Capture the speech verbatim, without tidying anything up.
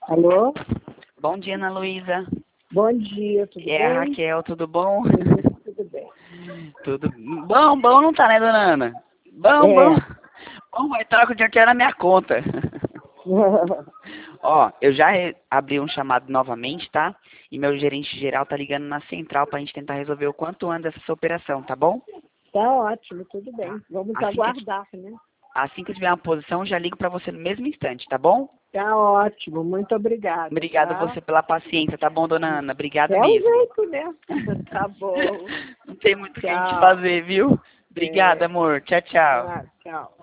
Alô? Bom dia, Ana Luísa. Bom dia, tudo É bem? a Raquel, tudo bom? Tudo, tudo bem. Tudo bom, bom não tá, né, dona Ana? Bom, É. bom. Bom, vai estar com o dinheiro que é na minha conta. Ó, eu já re- abri um chamado novamente, tá? E meu gerente geral tá ligando na central pra gente tentar resolver o quanto antes essa operação, tá bom? Tá ótimo, tudo bem. Vamos Assim que, aguardar, né? assim que eu tiver uma posição, eu já ligo pra você no mesmo instante, tá bom? Tá ótimo, muito obrigada. Obrigado a Tá? você pela paciência, tá bom, dona Ana? Obrigado É o mesmo. jeito, né? Tá bom. Não tem muito o que a gente Tchau. fazer, viu? Obrigado, É. amor. Tchau, tchau. Ah, tchau.